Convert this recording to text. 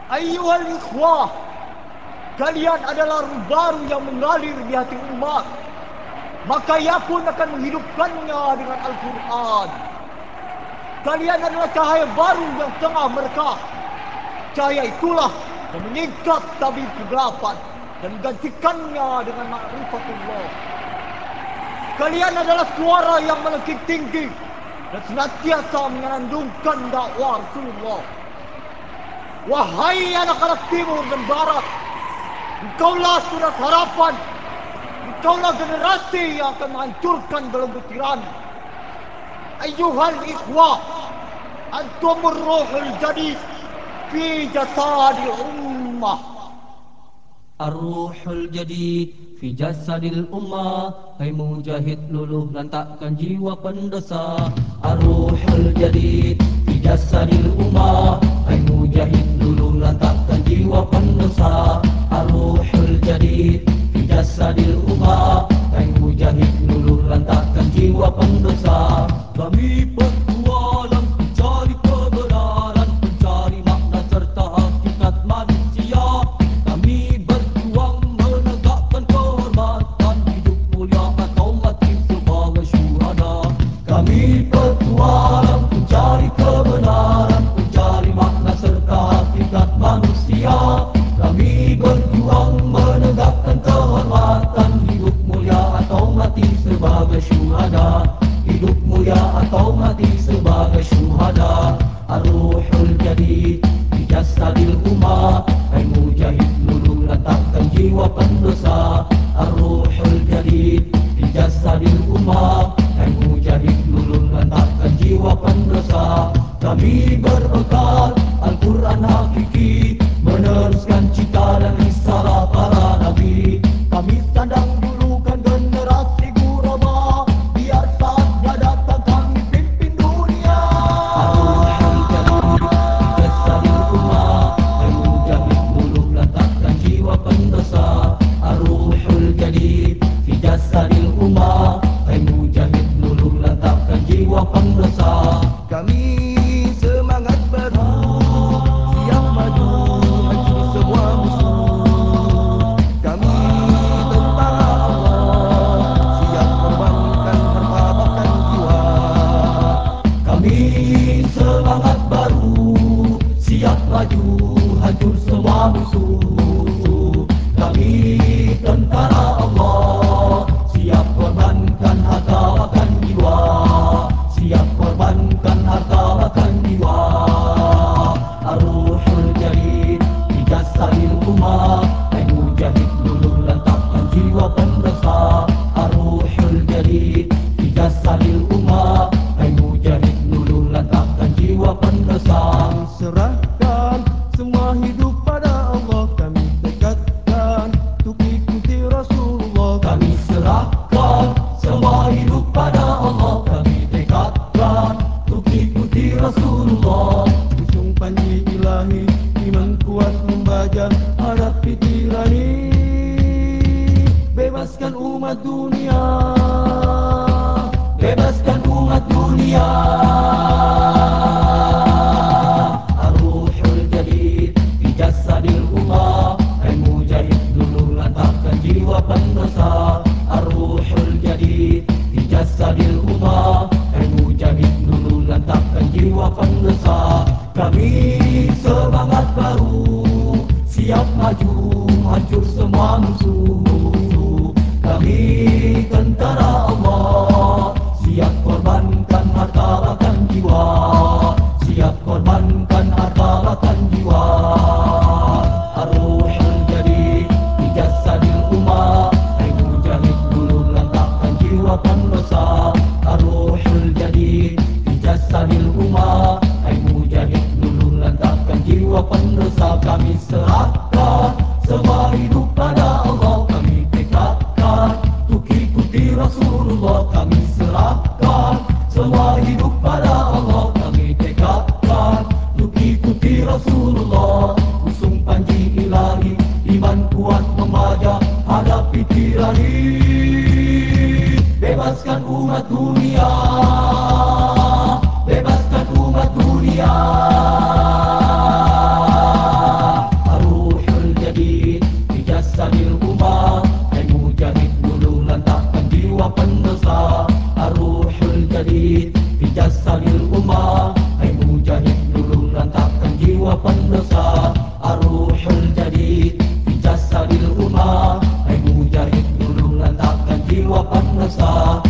Ayyuhal ikhwah, kalian adalah ruh baru yang mengalir di hati umat. Maka ia pun akan menghidupkannya dengan Al-Quran. Kalian adalah cahaya baru yang tengah merekah. Cahaya itulah yang menyingkap tabir kegelapan dan menggantikannya dengan ma'rifatullah. Kalian adalah suara yang melengking tinggi dan senantiasa menyenandungkan dakwah Rasulullah. Wahai anak-anak timur dan barat, engkaulah surat harapan. Engkaulah generasi yang akan menghancurkan belenggu tirani. Ayyuhal ikhwah, antumur ruhul jadid fi jasadil ummah. Ar-Ruhul Jadid fi jasadil ummah. Hai mujahid luluh lantakkan jiwa pendosa. Ar-Ruhul Jadid fi jasadil ummah. Hai mujahid luluh lantakkan jiwa pendosa. Ar-Ruhul Jadid fi jasadil ummah. Hai mujahid luluh lantakkan jiwa pendosa. Kami berjualan mencari kebenaran, mencari makna serta hakikat manusia. Kami berjuang menegakkan kehormatan, hidup mulia atau mati sebagai syuhada. Kami berjuang mencari kebenaran, mencari makna serta hakikat manusia. Kami berjuang menegakkan kehormatan, hidup mulia atau mati sebagai syuhada. Hidup mulia atau mati sebagai syuhada. Ar-Ruhul Jadid di jasadil ummah. Hai mujahid luluh lantakkan jiwa pendosa. Ar-Ruhul Jadid di jasadil ummah. Hai mujahid luluh lantakkan jiwa pendosa. Kami berbekal Al-Quran hakiki, meneruskan cita dan risalah para nabi. Kami sandang dulukan generasi guraba, biar saatnya datang kami pimpin dunia. Ar-Ruhul Jadid fi jasadil ummah. Hai mujahid luluh lantakkan jiwa pendosa. Ar-Ruhul Jadid fi jasadil ummah. Hai mujahid luluh lantakkan jiwa pendosa. Kami semangat baru, siap maju hancur semua musuh. Kami tentara Allah, siap korbankan harta bahkan jiwa. Kami semangat baru, siap maju hancur semua musuh. Kami tentara Allah, siap korbankan harta bahkan jiwa. Siap korbankan harta bahkan jiwa. Ar-Ruhul Jadid di jasadil ummah. Hai mujahid luluh lantakkan jiwa pendosa. Ar-Ruhul Jadid di jasadil ummah. Hai mujahid luluh lantakkan jiwa pendosa. Serahkan semua hidup pada Allah, kami dekatkan untuk ikuti Rasulullah. Kami serahkan semua hidup pada Allah. Kami dekatkan untuk ikuti Rasulullah. Usung panji ilahi, iman kuat membaja, hadapi tirani, bebaskan umat dunia. Bebaskan umat dunia. Ar-Ruhul Jadid di jasadil ummah. Hai mujahid luluh lantakkan jiwa pendosa. Ar-Ruhul Jadid di jasadil ummah. Hai mujahid luluh lantakkan jiwa pendosa. Kami semangat baru, siap maju hancur semua musuh. Kami tentara Allah, siap korbankan harta bahkan jiwa. Siap korbankan harta bahkan jiwa. Ar-Ruhul Jadid di jasadil ummah. Hai mujahid luluh lantakkan jiwa pendosa. Ar-Ruhul Jadid di jasadil ummah. Hai mujahid luluh lantakkan jiwa pendosa. Kami serahkan semua hidup pada Allah. Kami tekadkan untuk ikuti Rasulullah. Kami serahkan semua hidup pada Allah. Kami tekadkan untuk ikuti Rasulullah. Usung panji ilahi, iman kuat membaja, hadapi tirani, bebaskan umat dunia. Bebaskan umat dunia. jiwa pendosa. Ar-Ruhul Jadid fi jasadil ummah, hai mujahid dulu lantakkan jiwa pendosa. Ar-Ruhul Jadid fi jasadil ummah, hai mujahid dulu lantakkan jiwa pendosa.